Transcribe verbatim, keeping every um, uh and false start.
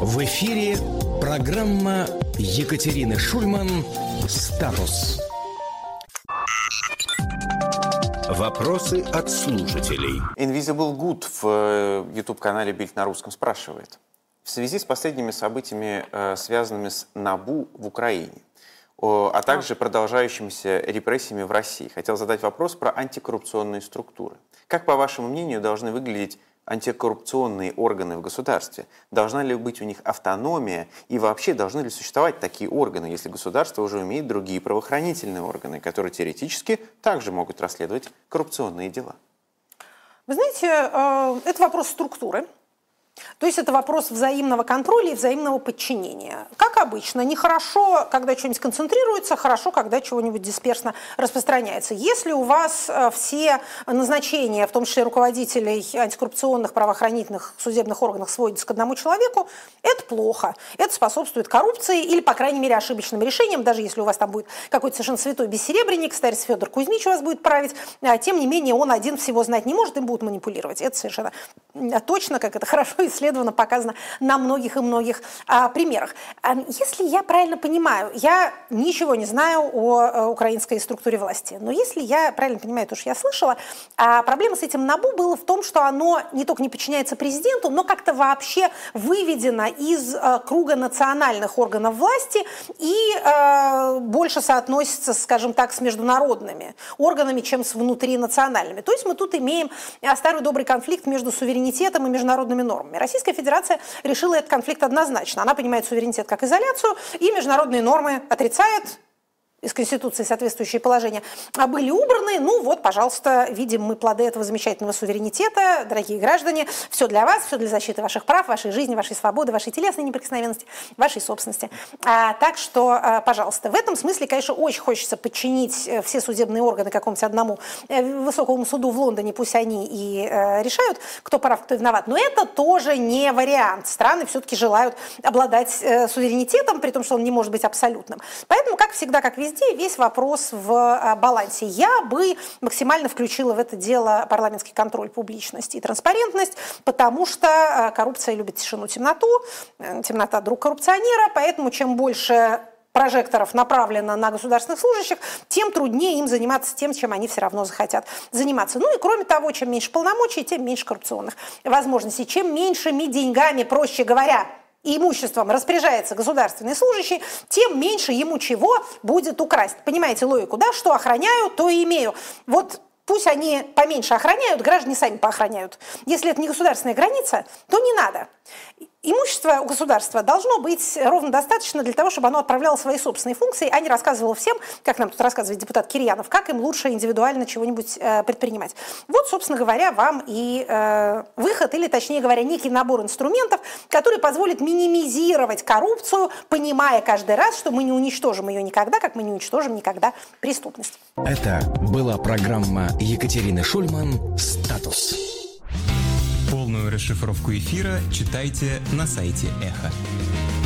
В эфире программа Екатерины Шульман «Статус». Вопросы от слушателей. Invisible Good в YouTube-канале «Бильд на русском» спрашивает. В связи с последними событиями, связанными с НАБУ в Украине, а также продолжающимися репрессиями в России, хотел задать вопрос про антикоррупционные структуры. Как, по вашему мнению, должны выглядеть антикоррупционные органы в государстве? Должна ли быть у них автономия? И вообще, должны ли существовать такие органы, если государство уже имеет другие правоохранительные органы, которые теоретически также могут расследовать коррупционные дела? Вы знаете, это вопрос структуры. То есть это вопрос взаимного контроля и взаимного подчинения. Как обычно, нехорошо, когда что-нибудь концентрируется, хорошо, когда чего-нибудь дисперсно распространяется. Если у вас все назначения, в том числе руководителей антикоррупционных правоохранительных судебных органов, сводятся к одному человеку, это плохо. Это способствует коррупции или, по крайней мере, ошибочным решениям. Даже если у вас там будет какой-то совершенно святой бессеребренник, старец Федор Кузьмич у вас будет править, тем не менее он один всего знать не может, им будут манипулировать. Это совершенно точно, как это хорошо исследовано, показано на многих и многих а, примерах. А, если я правильно понимаю, я ничего не знаю о, о украинской структуре власти, но если я правильно понимаю то, что я слышала, а, проблема с этим НАБУ была в том, что оно не только не подчиняется президенту, но как-то вообще выведено из а, круга национальных органов власти и а, больше соотносится, скажем так, с международными органами, чем с внутринациональными. То есть мы тут имеем а, старый добрый конфликт между суверенитетом и международными нормами. Российская Федерация решила этот конфликт однозначно. Она понимает суверенитет как изоляцию, и международные нормы отрицает. Из Конституции соответствующие положения были убраны. Ну вот, пожалуйста, видим мы плоды этого замечательного суверенитета. Дорогие граждане, все для вас, все для защиты ваших прав, вашей жизни, вашей свободы, вашей телесной неприкосновенности, вашей собственности. А, так что, а, пожалуйста, в этом смысле, конечно, очень хочется подчинить все судебные органы какому-то одному высокому суду в Лондоне, пусть они и а, решают, кто прав, кто виноват. Но это тоже не вариант. Страны все-таки желают обладать а, суверенитетом, при том, что он не может быть абсолютным. Поэтому, как всегда, как везде, весь вопрос в балансе. Я бы максимально включила в это дело парламентский контроль, публичность и транспарентность, потому что коррупция любит тишину, темноту, темнота – друг коррупционера, поэтому чем больше прожекторов направлено на государственных служащих, тем труднее им заниматься тем, чем они все равно захотят заниматься. Ну и кроме того, чем меньше полномочий, тем меньше коррупционных возможностей. Чем меньшими деньгами, проще говоря, и имуществом распоряжается государственный служащий, тем меньше ему чего будет украсть. Понимаете логику, да? Что охраняю, то и имею. Вот пусть они поменьше охраняют, граждане сами поохраняют. Если это не государственная граница, то не надо. Имущество у государства должно быть ровно достаточно для того, чтобы оно отправляло свои собственные функции, а не рассказывало всем, как нам тут рассказывает депутат Кирьянов, как им лучше индивидуально чего-нибудь э, предпринимать. Вот, собственно говоря, вам и э, выход, или, точнее говоря, некий набор инструментов, который позволит минимизировать коррупцию, понимая каждый раз, что мы не уничтожим ее никогда, как мы не уничтожим никогда преступность. Это была программа Екатерины Шульман «Статус». Полную расшифровку эфира читайте на сайте Эхо.